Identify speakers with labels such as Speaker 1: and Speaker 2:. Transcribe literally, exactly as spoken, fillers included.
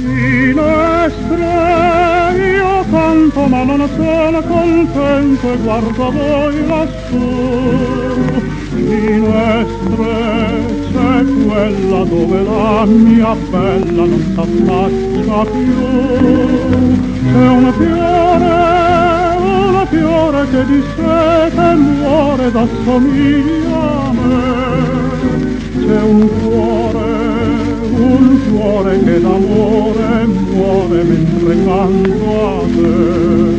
Speaker 1: Finestre, io canto ma non sono contento e guardo voi lassù. Finestre, c'è quella dove la mia bella non s'affaccia più. C'è un fiore, un fiore che di sete muore d'assomiglia a me. C'è un cuore, un cuore che d'amore muore mentre canto a te.